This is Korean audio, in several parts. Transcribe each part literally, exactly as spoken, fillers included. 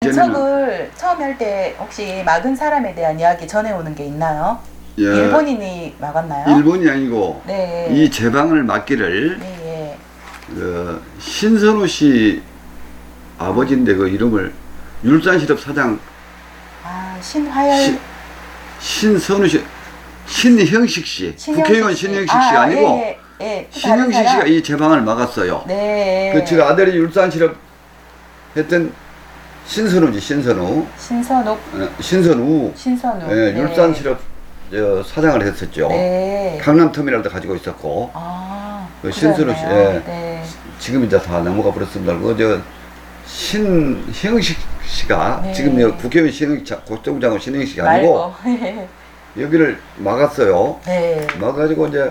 개척을 처음에 할 때 혹시 막은 사람에 대한 이야기 전해오는 게 있나요? 예, 일본인이 막았나요? 일본이 아니고 네. 이 제방을 막기를 네, 예. 그 신선우 씨 아버지인데 그 이름을 율산시럽 사장 아, 신화열 시, 신선우 씨 신형식 씨 국회의원 신형식 씨가 아, 아니고 예, 예, 예. 그 다른 신형식 사람? 씨가 이 제방을 막았어요. 네. 그 제가 아들이 율산시럽 했던 신선우지 신선우 신선욱, 어, 신선우 신선욱. 예, 네. 율산시럽 저, 사장을 했었죠. 네. 강남터미널도 가지고 있었고 아, 그 신선우 씨, 그렇네요. 예. 네. 지금 이제 다 넘어가 버렸습니다. 그저 신형식 씨가 네. 지금 여기 국회의원 신형식 국정장관 신형식이 아니고 말고. 여기를 막았어요. 네. 막아가지고 이제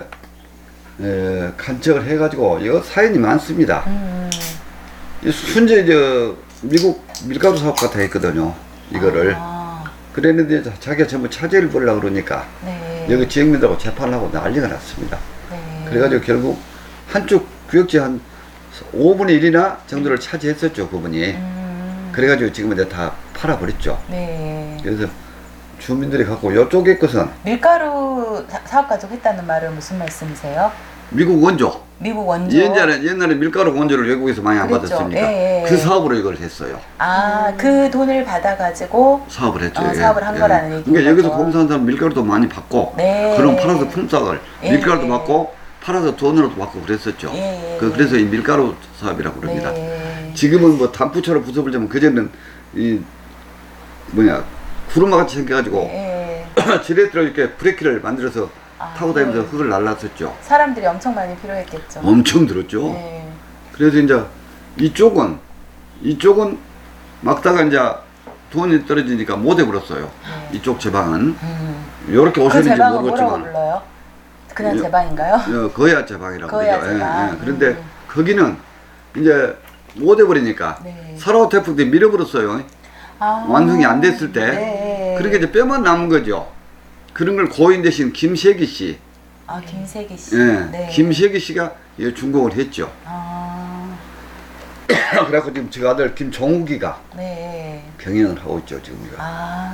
에, 간척을 해가지고 이거 사연이 많습니다. 음. 이 순전히 저 미국 밀가루 사업 같아 했거든요. 이거를 아, 그랬는데 자- 자기가 전부 차지를 벌려고 그러니까 네. 여기 지역민들하고 재판하고 난리가 났습니다. 네. 그래가지고 결국 한쪽 구역지 한 오분의 일이나 정도를 차지했었죠, 그분이. 음. 그래가지고 지금 이제 다 팔아버렸죠. 네. 그래서 주민들이 갖고 이쪽의 것은 밀가루 사- 사업 가지고 했다는 말은 무슨 말씀이세요? 미국 원조. 미국 원조. 옛날에, 옛날에 밀가루 원조를 외국에서 많이 안 그랬죠. 받았습니까? 예, 예. 그 사업으로 이걸 했어요. 아, 그 돈을 받아가지고 사업을 했죠. 어, 예. 사업을 한 예. 거라는 얘기인 그러니까 여기서 거죠. 공사한 사람 밀가루도 많이 받고, 네. 그럼 팔아서 품삯을, 예. 밀가루도 받고, 팔아서 돈으로도 받고 그랬었죠. 예, 예. 그, 그래서 이 밀가루 사업이라고 그럽니다. 네. 지금은 뭐 단풍처럼 부숴버리면 그전에는 이 뭐냐 구름마 같이 생겨가지고 예. 지렛대로 이렇게 브레이크를 만들어서 아, 타고 다니면서 네. 흙을 날랐었죠. 사람들이 엄청 많이 필요했겠죠. 엄청 들었죠. 네. 그래서 이제 이쪽은 이쪽은 막다가 이제 돈이 떨어지니까 못 해버렸어요. 네. 이쪽 제방은 음. 이렇게 그 오셨는지 제방은 뭐라고 모르겠지만 불러요? 그냥 예. 제방인가요? 어, 거야 제방이라고 거야 그러죠. 제방. 예, 예. 그런데 음. 거기는 이제 못 해버리니까 네. 사라오 태풍 때 밀어버렸어요. 아. 완성이 안 됐을 때. 네. 그렇게 이제 뼈만 남은 거죠. 그런 걸 고인 대신 김세기 씨, 아, 김세기 씨. 예, 네. 김세기 씨가 이 준공을 했죠. 아. 그래갖고 지금 저 아들 김종욱이가 네. 경영을 하고 있죠, 지금. 아.